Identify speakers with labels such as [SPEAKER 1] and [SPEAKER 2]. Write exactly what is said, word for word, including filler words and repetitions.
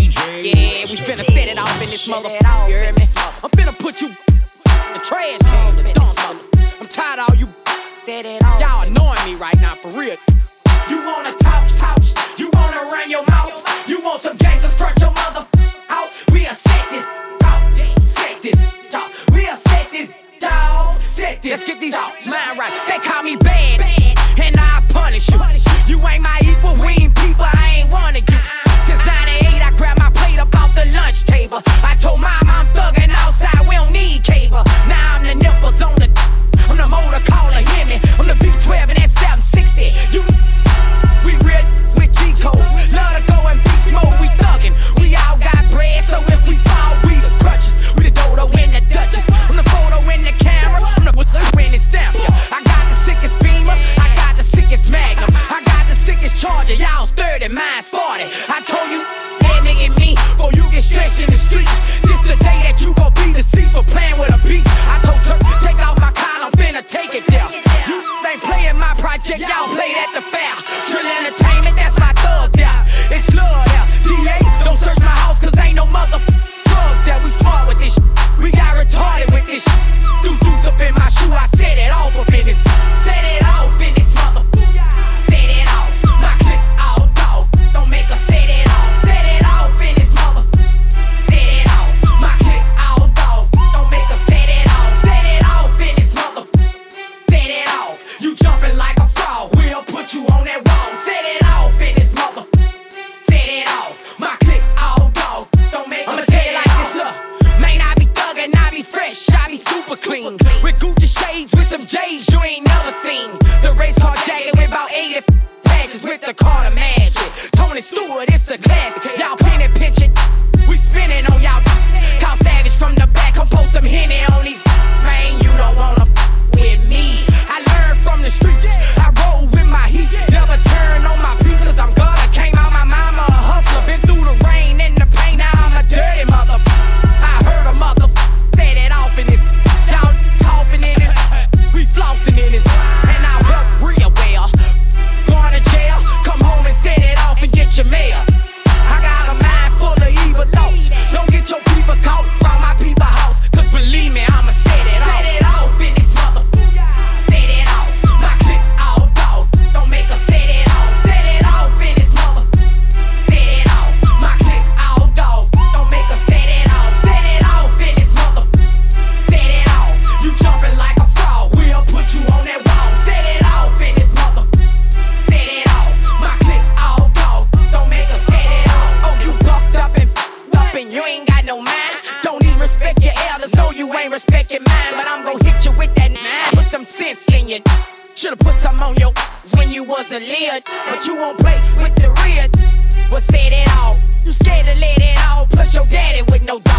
[SPEAKER 1] D J.
[SPEAKER 2] Yeah, we finna set it off in this motherfucker. You hear me? I'm finna put you in the trash can, the dump. I'm tired of all you. Y'all annoying me right now, for real.
[SPEAKER 3] You wanna talk, talk, you wanna run your mouth. You want some gangsters, front your mother out. We'll set this talk, set this talk. We'll set this dog, set this.
[SPEAKER 2] Let's get these mind right. They call me bad, and I punish you. You ain't my equal, we ain't people, I ain't one of you. Since ninety-eight, I grabbed my plate up off the lunch table. I told mama I'm thugging outside, we don't need cable. Now I'm the nipples on the, I'm the motor caller, hear me. I'm the V twelve and that seven sixty. You, we real with G codes. Love to go and beast mode, we thuggin'. We all got bread, so if we fall, we the crutches. We the dodo and the duchess. I'm the photo in the camera, I'm the whistle in the stamp. Yeah. I got the sickest beamer, I got the sickest magnum. I got the sickest charger, y'all's thirty, mine's forty. I told you, that nigga me, before you get stretched in the street. This the day that you gon' be deceased for playing with a beat. I told her, take off my collar, I'm finna take it there. You ain't playing my project, y'all played at the fair. Trill Entertainment, that's my thug there. It's love there. D A, don't search my house, cause ain't no mother drugs there. We smart with this shit. We got retarded with this shit. Deuce deuce up in my shoe, I set it off up in this. Set it off in this mother. Set it off. My click all dog. Don't make us set it off. Set it off in this mother. Set it off. My click all dog. Don't make us set it off. Set it off in this mother. Set it off. You jumping like a frog. We'll put you on that wall. Set it off in this mother. Set it off. My click all dog. Don't make I'ma us tell you like this, look. Man, I be thuggin', I be fresh, I be super clean. With Gucci shades, with some J's you ain't never seen. The race car jacket with about eighty patches with the Carter Magic. Tony Stewart, it's a classic. Y'all penny pinching, we spinning on y'all. Call Savage from the back, come post some Henny on these. Man, you don't wanna f with me. I learned from the streets, I roll with my heat. Never turn on my peace, cause I'm gutter. Came out my mama a hustler, been through the rain and the pain. Now I'm a dirty mother. I heard a mother set it off in this. Y'all coughing in this, we flossing in this. And I'll help real well. Going to jail, come home and set it off and get your mail. I got a mind full of evil thoughts. Don't get your people caught from my people house. Cause believe me, I'ma set it off. Set it off in this mother. Set it off. My click all dog. Don't make us set it off. Set it off in this mother. Set it off. My click all dog. Don't make us set it off. Set it off in this mother. Set it off. You jumping like a frog. We'll put you on that wall. Set it off in this mother. Set it off. My click all dog. Don't make us set it off. Oh, you bucked up and f***ed up and you ain't got no mind. Don't even respect your elders. No, you ain't respecting mine. But I'm gon' hit you with that nine. Put some sense in you. Should've put some on your when you was a lid. But you won't play with the real. Well, set it off. You scared to let it all. Plus your daddy with no dog.